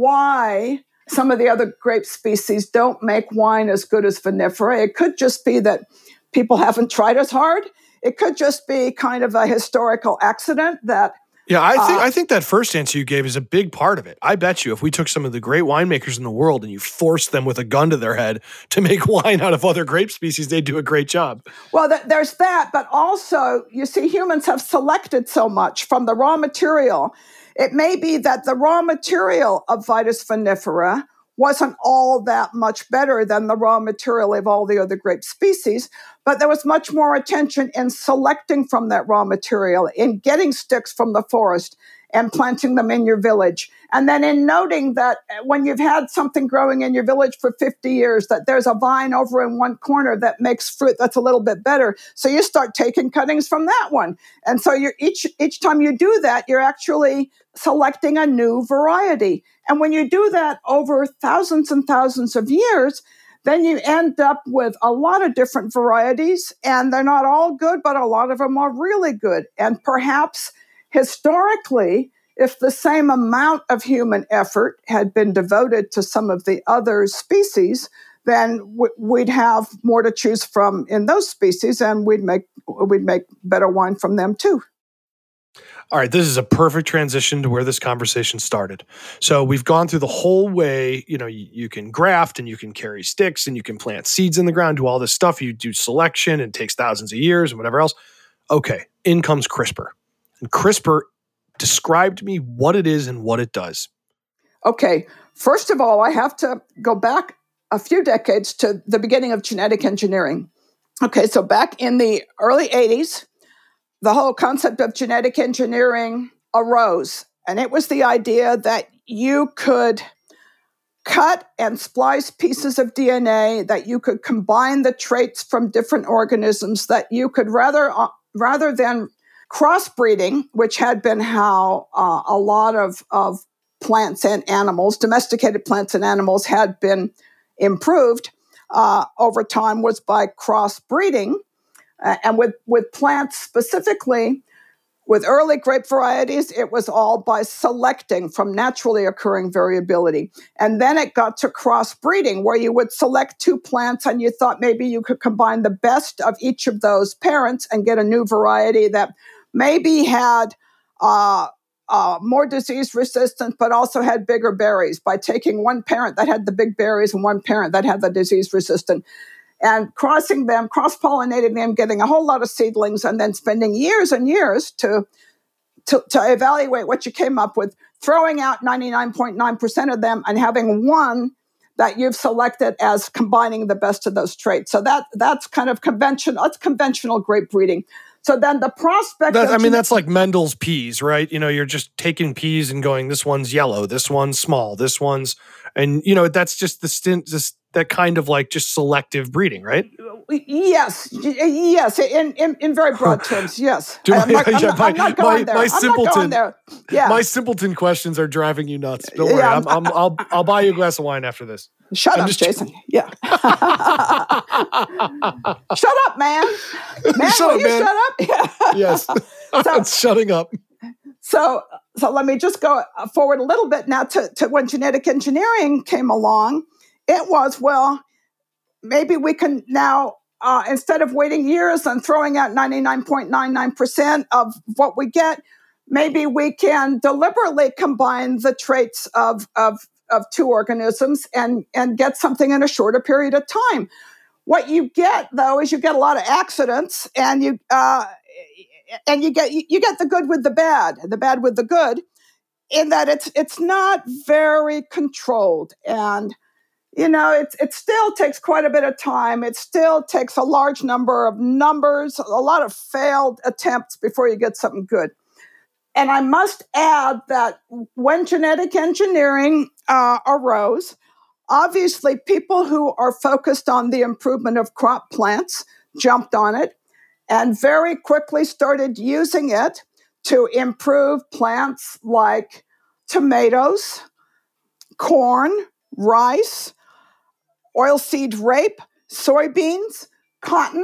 why some of the other grape species don't make wine as good as vinifera. It could just be that people haven't tried as hard. It could just be kind of a historical accident that yeah, I think uh, I think that first answer you gave is a big part of it. I bet you if we took some of the great winemakers in the world and you forced them with a gun to their head to make wine out of other grape species, they'd do a great job. Well, th- there's that, but also, you see, humans have selected so much from the raw material. It may be that the raw material of Vitis vinifera wasn't all that much better than the raw material of all the other grape species, but there was much more attention in selecting from that raw material, in getting sticks from the forest and planting them in your village. And then in noting that when you've had something growing in your village for fifty years, that there's a vine over in one corner that makes fruit that's a little bit better. So you start taking cuttings from that one. And so you're each each time you do that, you're actually selecting a new variety. And when you do that over thousands and thousands of years, then you end up with a lot of different varieties, and they're not all good, but a lot of them are really good. And perhaps historically, if the same amount of human effort had been devoted to some of the other species, then w- we'd have more to choose from in those species, and we'd make we'd make better wine from them too. All right, this is a perfect transition to where this conversation started. So we've gone through the whole way, you know, you, you can graft and you can carry sticks and you can plant seeds in the ground, do all this stuff. You do selection, and it takes thousands of years and whatever else. okay, in comes CRISPR. And CRISPR described to me what it is and what it does. Okay, first of all, I have to go back a few decades to the beginning of genetic engineering. Okay, so back in the early eighties, the whole concept of genetic engineering arose. And it was the idea that you could cut and splice pieces of D N A, that you could combine the traits from different organisms, that you could rather, uh, rather than crossbreeding, which had been how uh, a lot of, of plants and animals, domesticated plants and animals had been improved uh, over time, was by crossbreeding. Uh, and with, with plants specifically, with early grape varieties, it was all by selecting from naturally occurring variability. And then it got to crossbreeding, where you would select two plants and you thought maybe you could combine the best of each of those parents and get a new variety that maybe had uh, uh, more disease resistance, but also had bigger berries, by taking one parent that had the big berries and one parent that had the disease resistant, and crossing them, cross-pollinating them, getting a whole lot of seedlings, and then spending years and years to, to, to evaluate what you came up with, throwing out ninety-nine point nine percent of them and having one that you've selected as combining the best of those traits. So that that's kind of conventional, that's conventional grape breeding. So then the prospect that, of I mean, gene- that's like Mendel's peas, right? You know, you're just taking peas and going, this one's yellow, this one's small, this one's, and, you know, that's just the stint, this, that kind of like just selective breeding, right? Yes, yes, in, in, in very broad terms, yes. Do I'm, not, my- I'm, not, my- I'm not going my- there. my I'm simpleton- not going there. Yeah. My simpleton questions are driving you nuts. Don't worry, Yeah, I'm, I'm, I'll, I'll buy you a glass of wine after this. Shut I'm up, just- Jason. Yeah. Shut up, man. Man, Shut will up, you man. shut up? Yeah. Yes, I'm shutting up. So, so let me just go forward a little bit now to, to when genetic engineering came along. It was, well, maybe we can now, uh, instead of waiting years and throwing out ninety-nine point nine nine percent of what we get, maybe we can deliberately combine the traits of, of, of two organisms and, and get something in a shorter period of time. What you get, though, is you get a lot of accidents, and you uh, and you get you get the good with the bad, the bad with the good, in that it's it's not very controlled, and you know it it still takes quite a bit of time. It still takes a large number of numbers, a lot of failed attempts before you get something good. And I must add that when genetic engineering uh, arose, obviously people who are focused on the improvement of crop plants jumped on it and very quickly started using it to improve plants like tomatoes, corn, rice, oilseed rape, soybeans, cotton,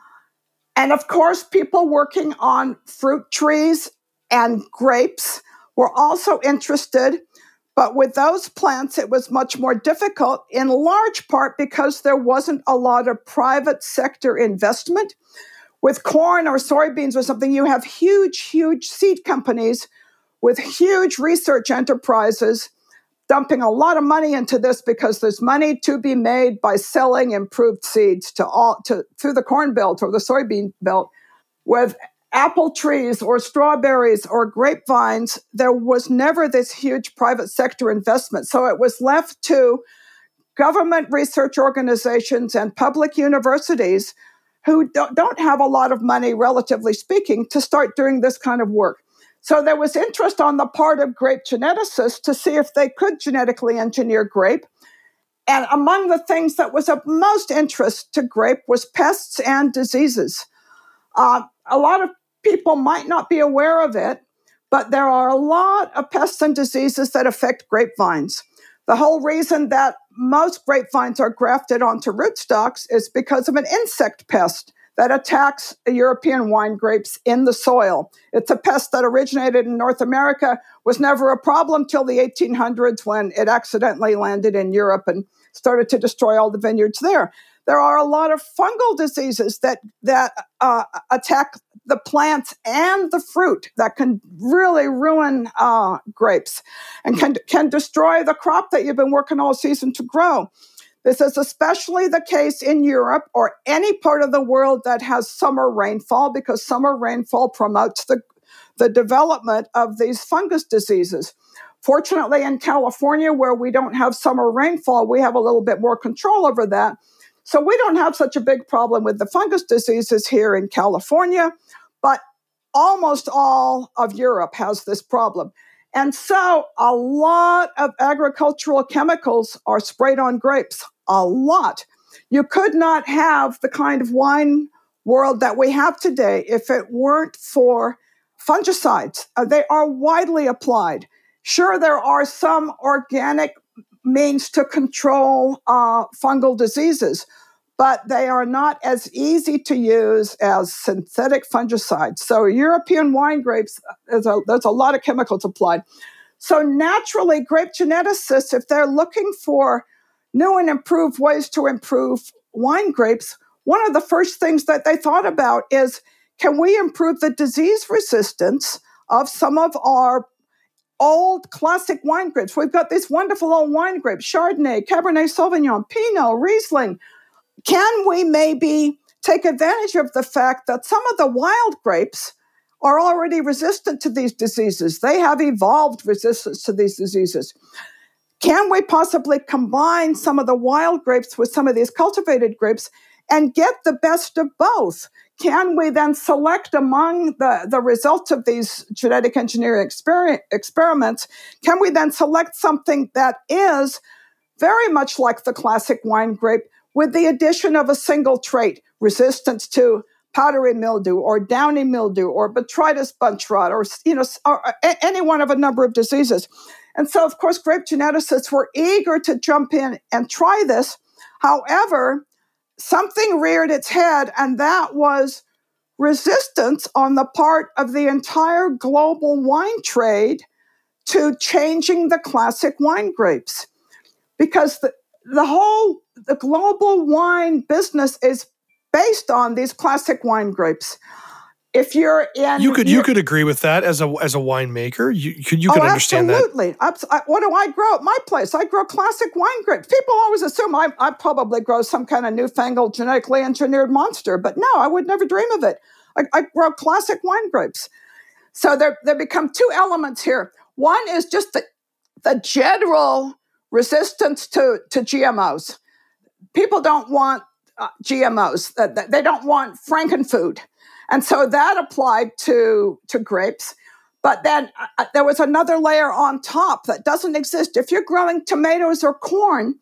and of course, people working on fruit trees and grapes were also interested. But with those plants, it was much more difficult, in large part because there wasn't a lot of private sector investment. With corn or soybeans or something, you have huge, huge seed companies with huge research enterprises dumping a lot of money into this because there's money to be made by selling improved seeds to all to through the corn belt or the soybean belt. With apple trees or strawberries or grapevines, there was never this huge private sector investment. So it was left to government research organizations and public universities who don't have a lot of money, relatively speaking, to start doing this kind of work. So there was interest on the part of grape geneticists to see if they could genetically engineer grape. And among the things that was of most interest to grape was pests and diseases. Uh, a lot of people might not be aware of it, but there are a lot of pests and diseases that affect grapevines. The whole reason that most grapevines are grafted onto rootstocks is because of an insect pest that attacks European wine grapes in the soil. It's a pest that originated in North America, was never a problem till the eighteen hundreds when it accidentally landed in Europe and started to destroy all the vineyards there. There are a lot of fungal diseases that, that uh, attack the plants and the fruit that can really ruin uh, grapes and can, can destroy the crop that you've been working all season to grow. This is especially the case in Europe or any part of the world that has summer rainfall, because summer rainfall promotes the, the development of these fungus diseases. Fortunately, in California, where we don't have summer rainfall, we have a little bit more control over that. So we don't have such a big problem with the fungus diseases here in California, but almost all of Europe has this problem. And so a lot of agricultural chemicals are sprayed on grapes, a lot. You could not have the kind of wine world that we have today if it weren't for fungicides. Uh, they are widely applied. Sure, there are some organic means to control uh, fungal diseases, but they are not as easy to use as synthetic fungicides. So European wine grapes, there's a, there's a lot of chemicals applied. So naturally, grape geneticists, if they're looking for new and improved ways to improve wine grapes, one of the first things that they thought about is, can we improve the disease resistance of some of our old classic wine grapes? We've got these wonderful old wine grapes, Chardonnay, Cabernet Sauvignon, Pinot, Riesling. Can we maybe take advantage of the fact that some of the wild grapes are already resistant to these diseases? They have evolved resistance to these diseases. Can we possibly combine some of the wild grapes with some of these cultivated grapes and get the best of both? Can we then select among the, the results of these genetic engineering exper- experiments, can we then select something that is very much like the classic wine grape with the addition of a single trait, resistance to powdery mildew or downy mildew or botrytis bunch rot or, you know, or any one of a number of diseases? And so, of course, grape geneticists were eager to jump in and try this. However, something reared its head, and that was resistance on the part of the entire global wine trade to changing the classic wine grapes. Because the, the whole the global wine business is based on these classic wine grapes. If you're in, you could you could agree with that as a as a winemaker. You could you oh, could understand absolutely. that. Absolutely. What do I grow at my place? I grow classic wine grapes. People always assume I I probably grow some kind of newfangled genetically engineered monster, but no, I would never dream of it. I, I grow classic wine grapes. So there there become two elements here. One is just the the general resistance to to G M Os. People don't want uh, G M Os. Uh, they don't want frankenfood. And so that applied to, to grapes. But then uh, there was another layer on top that doesn't exist. If you're growing tomatoes or corn,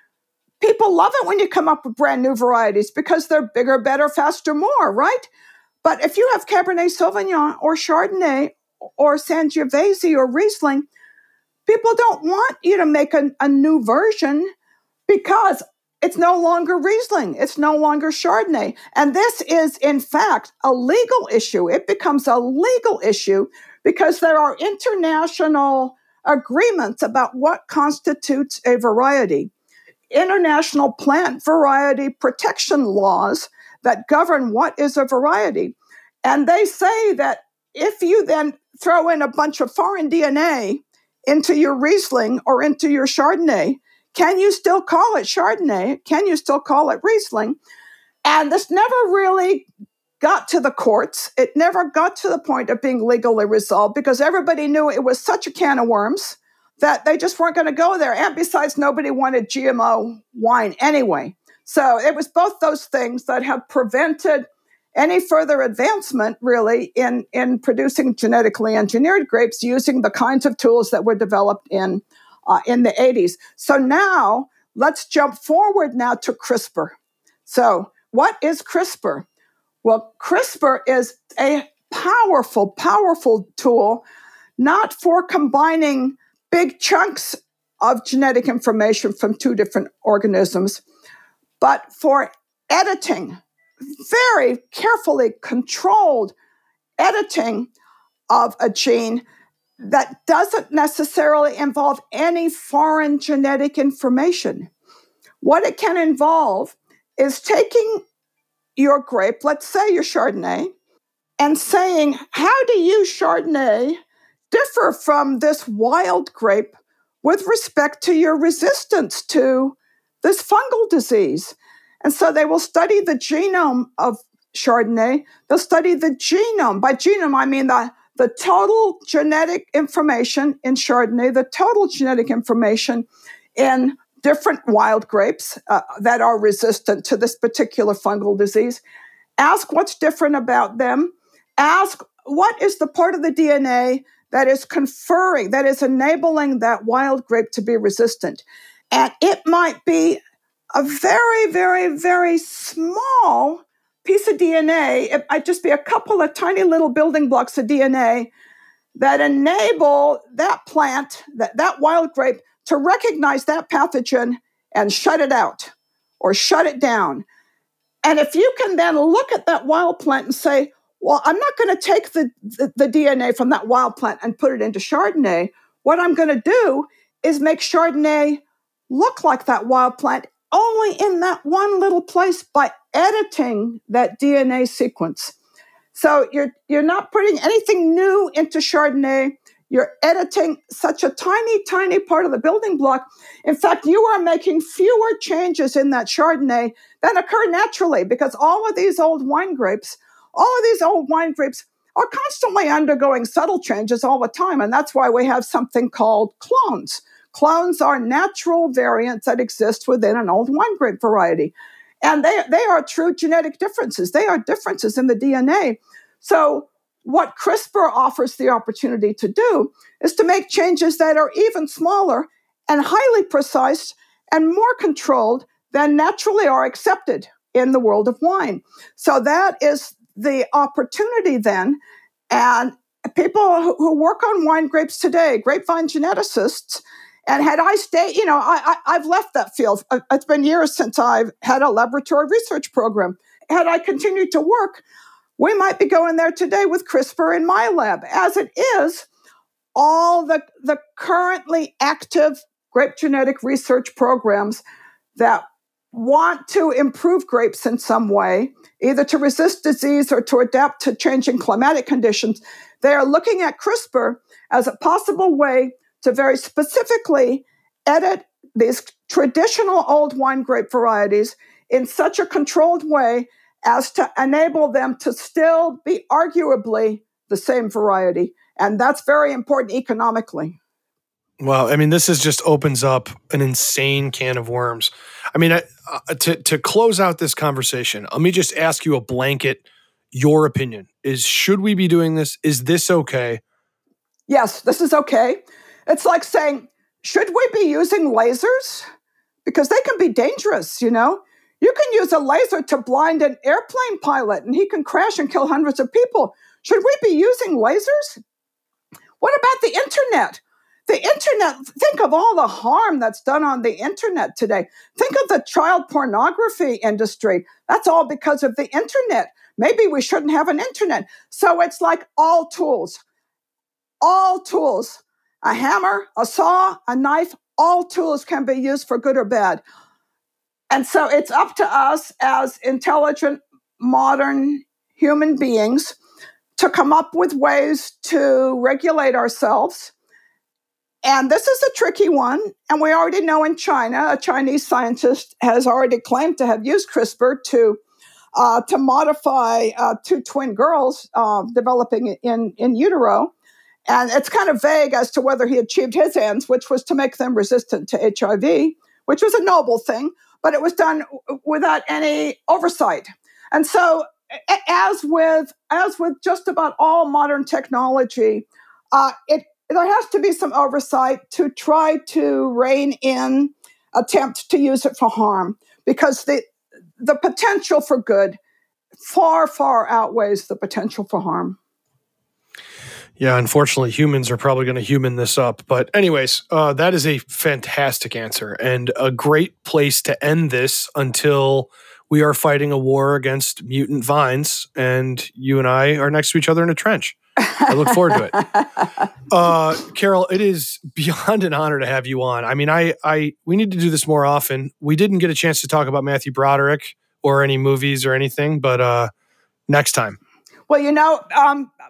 people love it when you come up with brand new varieties because they're bigger, better, faster, more, right? But if you have Cabernet Sauvignon or Chardonnay or Sangiovese or Riesling, people don't want you to make a, a new version because it's no longer Riesling. It's no longer Chardonnay. And this is, in fact, a legal issue. It becomes a legal issue because there are international agreements about what constitutes a variety. International plant variety protection laws that govern what is a variety. And they say that if you then throw in a bunch of foreign D N A into your Riesling or into your Chardonnay, can you still call it Chardonnay? Can you still call it Riesling? And this never really got to the courts. It never got to the point of being legally resolved because everybody knew it was such a can of worms that they just weren't going to go there. And besides, nobody wanted G M O wine anyway. So it was both those things that have prevented any further advancement, really, in, in producing genetically engineered grapes using the kinds of tools that were developed in Uh, in the eighties. So now let's jump forward now to CRISPR. So what is CRISPR? Well, CRISPR is a powerful, powerful tool, not for combining big chunks of genetic information from two different organisms, but for editing, very carefully controlled editing of a gene that doesn't necessarily involve any foreign genetic information. What it can involve is taking your grape, let's say your Chardonnay, and saying, how do you, Chardonnay, differ from this wild grape with respect to your resistance to this fungal disease. And so they will study the genome of Chardonnay. They'll study the genome. By genome, I mean the, the total genetic information in Chardonnay, the total genetic information in different wild grapes uh, that are resistant to this particular fungal disease. Ask what's different about them. Ask what is the part of the D N A that is conferring, that is enabling that wild grape to be resistant. And it might be a very, very, very small piece of D N A. It might just be a couple of tiny little building blocks of D N A that enable that plant, that, that wild grape, to recognize that pathogen and shut it out or shut it down. And if you can then look at that wild plant and say, well, I'm not going to take the, the, the D N A from that wild plant and put it into Chardonnay. What I'm going to do is make Chardonnay look like that wild plant only in that one little place by editing that D N A sequence. So you're, you're not putting anything new into Chardonnay. You're editing such a tiny, tiny part of the building block. In fact, you are making fewer changes in that Chardonnay than occur naturally, because all of these old wine grapes, all of these old wine grapes are constantly undergoing subtle changes all the time. And that's why we have something called clones. Clones are natural variants that exist within an old wine grape variety. And they, they are true genetic differences. They are differences in the D N A. So what CRISPR offers the opportunity to do is to make changes that are even smaller and highly precise and more controlled than naturally are accepted in the world of wine. So that is the opportunity then. And people who, who work on wine grapes today, grapevine geneticists, and had I stayed, you know, I, I, I've left that field. It's been years since I've had a laboratory research program. Had I continued to work, we might be going there today with CRISPR in my lab. As it is, all the, the currently active grape genetic research programs that want to improve grapes in some way, either to resist disease or to adapt to changing climatic conditions, they are looking at CRISPR as a possible way to very specifically edit these traditional old wine grape varieties in such a controlled way as to enable them to still be arguably the same variety. And that's very important economically. Well, I mean, this is just opens up an insane can of worms. I mean, I, uh, to to close out this conversation, let me just ask you a blanket, your opinion is, should we be doing this? Is this okay? Yes, this is okay. It's like saying, should we be using lasers? Because they can be dangerous, you know? You can use a laser to blind an airplane pilot and he can crash and kill hundreds of people. Should we be using lasers? What about the internet? The internet, think of all the harm that's done on the internet today. Think of the child pornography industry. That's all because of the internet. Maybe we shouldn't have an internet. So it's like all tools, all tools, a hammer, a saw, a knife, all tools can be used for good or bad. And so it's up to us as intelligent, modern human beings to come up with ways to regulate ourselves. And this is a tricky one. And we already know in China, a Chinese scientist has already claimed to have used CRISPR to uh, to modify uh, two twin girls uh, developing in, in utero. And it's kind of vague as to whether he achieved his ends, which was to make them resistant to H I V, which was a noble thing, but it was done without any oversight. And so as with, as with just about all modern technology, uh, it there has to be some oversight to try to rein in attempts to use it for harm, because the the potential for good far, far outweighs the potential for harm. Yeah, unfortunately, humans are probably going to human this up. But anyways, uh, that is a fantastic answer and a great place to end this until we are fighting a war against mutant vines and you and I are next to each other in a trench. I look forward to it. Uh, Carol, it is beyond an honor to have you on. I mean, I, I, we need to do this more often. We didn't get a chance to talk about Matthew Broderick or any movies or anything, but uh, next time. Well, you know, um,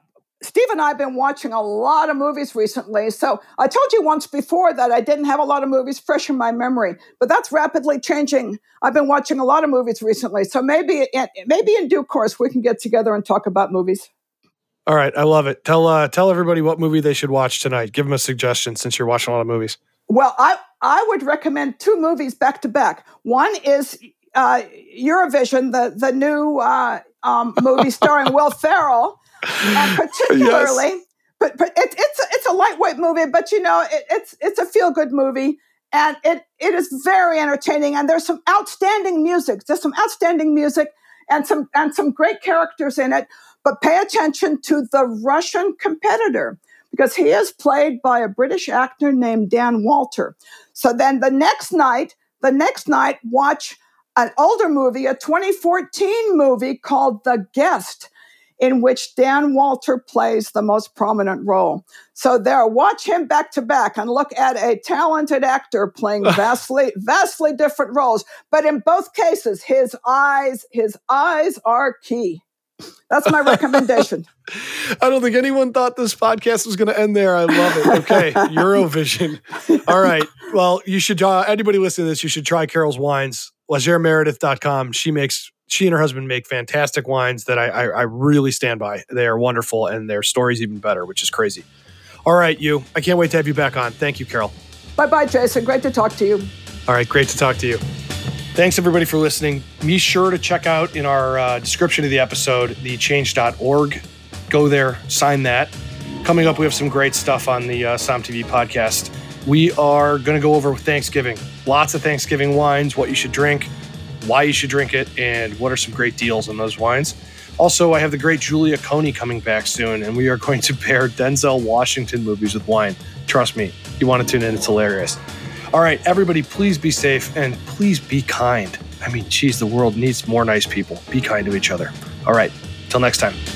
Steve and I have been watching a lot of movies recently. So I told you once before that I didn't have a lot of movies fresh in my memory, but that's rapidly changing. I've been watching a lot of movies recently. So maybe, maybe in due course, we can get together and talk about movies. All right. I love it. Tell, uh, tell everybody what movie they should watch tonight. Give them a suggestion since you're watching a lot of movies. Well, I, I would recommend two movies back to back. One is uh, Eurovision, the, the new uh, um, movie starring Will Ferrell. And particularly, yes. but, but it, it's a, it's a lightweight movie, but you know it, it's it's a feel good movie, and it it is very entertaining. And there's some outstanding music. There's some outstanding music and some and some great characters in it. But pay attention to the Russian competitor because he is played by a British actor named Dan Walter. So then the next night, the next night, watch an older movie, a twenty fourteen movie called The Guest, in which Dan Walter plays the most prominent role. So there, watch him back to back and look at a talented actor playing vastly, vastly different roles. But in both cases, his eyes, his eyes are key. That's my recommendation. I don't think anyone thought this podcast was going to end there. I love it. Okay, Eurovision. All right. Well, you should, uh, anybody listening to this, you should try Carol's wines. Lazare Meredith dot com. She makes She and her husband make fantastic wines that I, I, I really stand by. They are wonderful, and their story's even better, which is crazy. All right, you. I can't wait to have you back on. Thank you, Carol. Bye-bye, Jason. Great to talk to you. All right, great to talk to you. Thanks, everybody, for listening. Be sure to check out in our uh, description of the episode, the change dot org. Go there, sign that. Coming up, we have some great stuff on the uh, Som T V podcast. We are going to go over Thanksgiving. Lots of Thanksgiving wines, what you should drink, why you should drink it, and what are some great deals on those wines. Also, I have the great Julia Coney coming back soon, and we are going to pair Denzel Washington movies with wine. Trust me, you want to tune in, it's hilarious. All right, everybody, please be safe, and please be kind. I mean, geez, the world needs more nice people. Be kind to each other. All right, till next time.